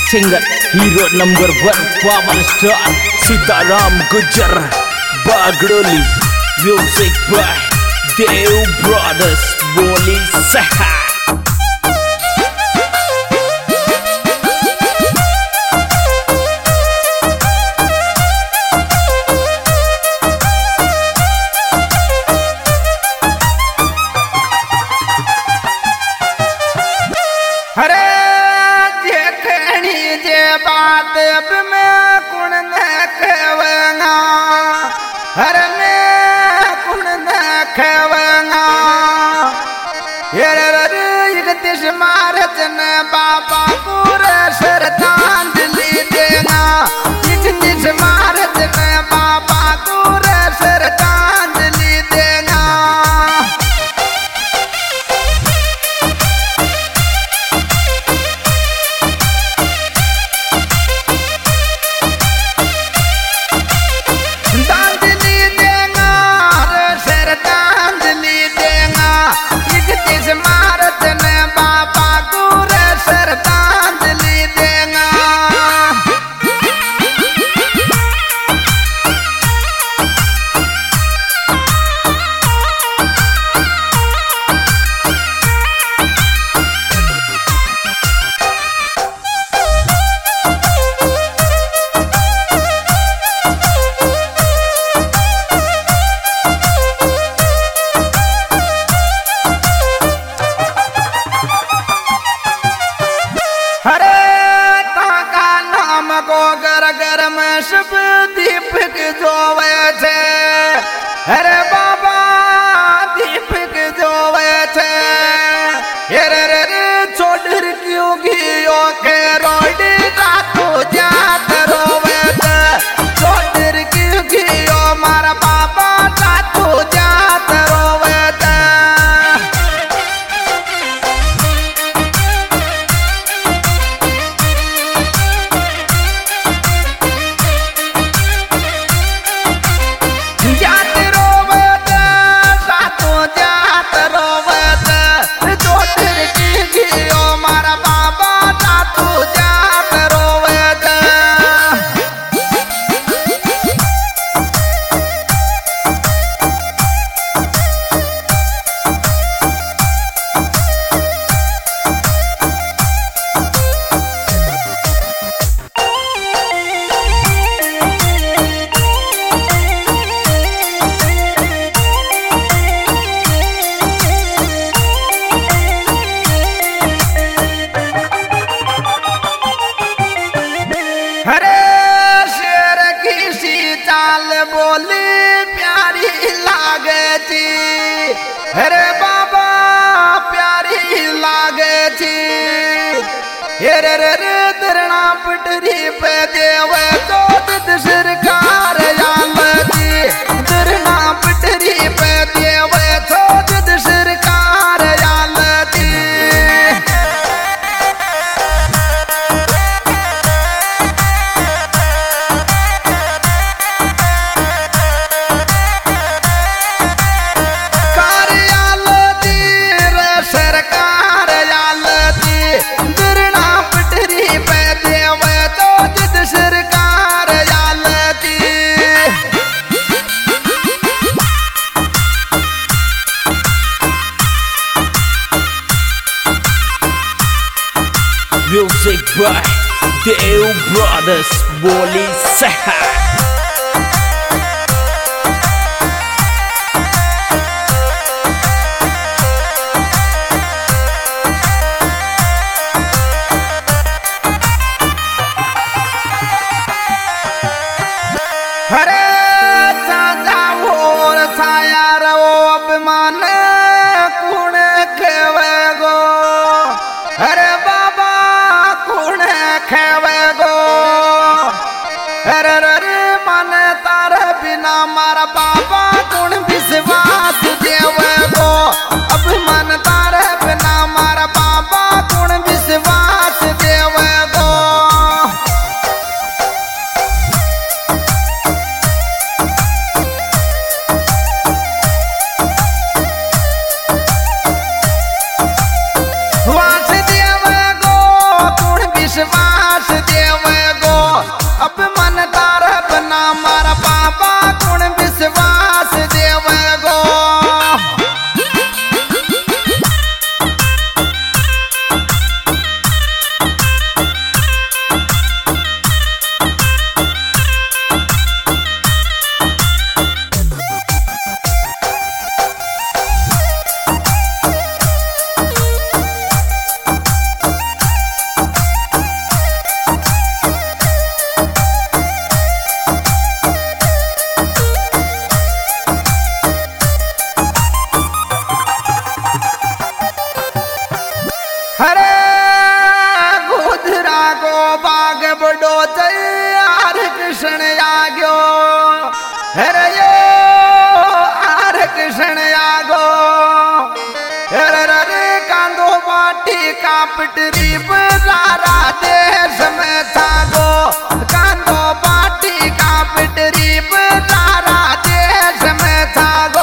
Singer hero number 1 power star Sitaram Gujar Bagdoli. Music by Dev brothers बोली सहा। हरे देखनी जे बात अब मैं कुण न कहवंगा, हरे मैं कुण न कहवंगा। ये इकतीस मार्च न बाबा पूरे श्रद्धांजलि देना। 31 मार्च न बाबा पूरे श्रद्धांजलि देना। घर में सब दीपक जोवे छे, अरे बाबा दीपक जोवे छे। अरे रे छोड़ क्यों गियो के रोड रातो जात रोवे छे। छोड़ क्यों गियो मारा बाबा रातो जात रोवे छे। बोली प्यारी लागे थी, अरे बाबा प्यारी लागे थी। अरे रे धरना पटरी पे देव तो सरकार थी। धरना पटरी पे देव तो सरकार थी। म्यूजिक बाय देव ब्रदर्स बोली सहा। हरे साजा और छाया रो अभिमान कुण खेवे गो, अरे बाबा कुण खेवे गो। अरे रे मन तार बिना मारा बाबा कुण विश्वास देवे गो। अभिमान तार बिना मारा बाबा कुण विश्वास देवे गो। वास देवे गो कुण विश्वास देवे गो अब मन तार बना मारा बाबा कुण विश्वास देवे गो हरे गुजरा को बाग बड़ो यार कृष्ण आग्यो हरे यो आर कृष्ण आगो हरे रे कांदो बाटी का पिटरी बजारा देश में थागो कांदो बाटी का पिटरी बजारा देश में थागो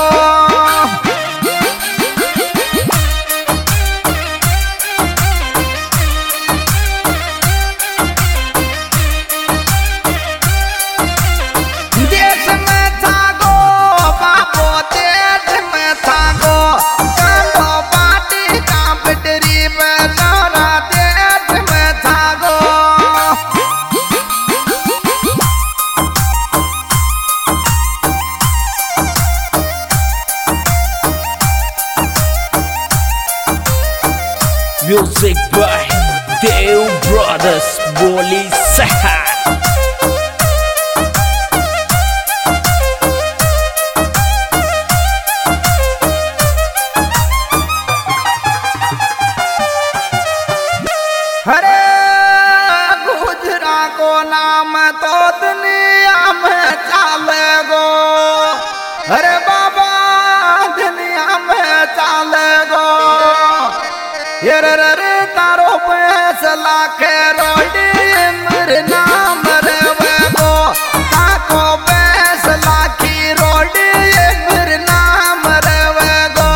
Music by Deo Brothers Boli Sehat. हरे गुजरा को नाम तो दुनिया में चाले गो हरे बाबा दुनिया में चाले गो रे तारो फैसला के रोडी मेरे नाम रे गो ताको फैसला की रोडी मेरे नाम रे गो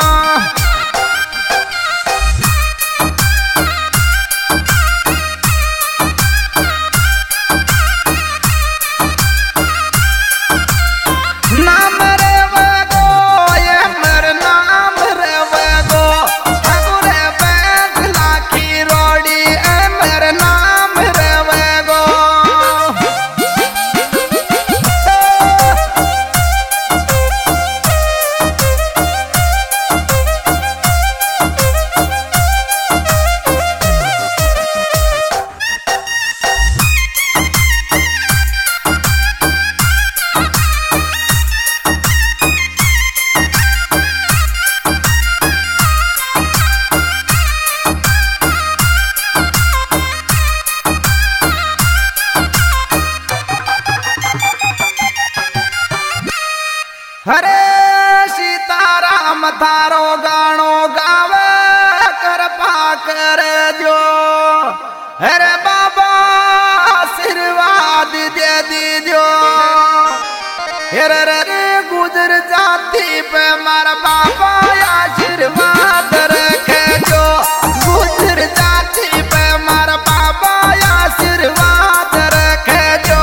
नाम रे गो ये मेरे नाम रे गो हरे सीताराम थारो गानो गावे कृपा कर जो हरे बाबा आशीर्वाद दे दीजो हरे रे गुजर जाती पे मारा बाबा आशीर्वाद रखे जो गुजर जाती पे मारा बाबा आशीर्वाद रखे जो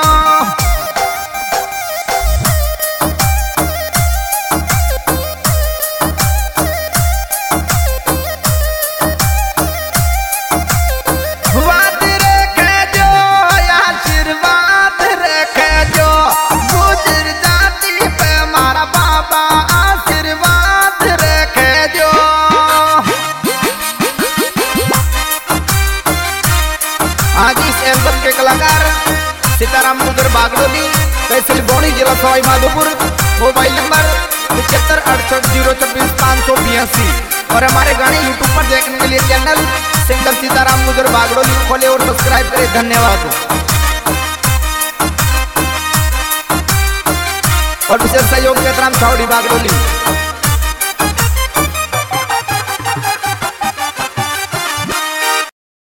कलाकार सीताराम गुजर बागडोली तहसील बौनी जिला सवाई माधोपुर मोबाइल नंबर 7568024582 और हमारे गाने यूट्यूब पर देखने के लिए चैनल सिंगर सीताराम गुजर बागडोली खोले और सब्सक्राइब करें। धन्यवाद। और विशेष सहयोग के राम छावड़ी बागडोली।